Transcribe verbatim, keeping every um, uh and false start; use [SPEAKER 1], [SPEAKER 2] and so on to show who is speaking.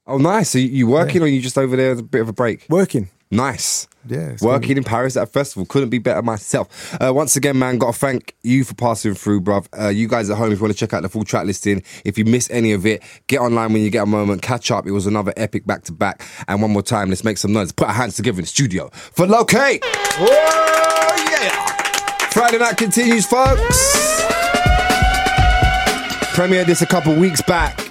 [SPEAKER 1] Oh, nice. So you, you working yeah. or you just over there a bit of a break?
[SPEAKER 2] Working.
[SPEAKER 1] Nice.
[SPEAKER 2] Yeah.
[SPEAKER 1] Working be- in Paris at a festival. Couldn't be better myself. Uh, once again, man, got to thank you for passing through, bruv. Uh, you guys at home, if you want to check out the full track listing, if you miss any of it, get online when you get a moment, catch up. It was another epic back-to-back. And one more time, let's make some noise. Put our hands together in the studio for Locate. Whoa, yeah. Friday night continues, folks. Premiered this a couple weeks back.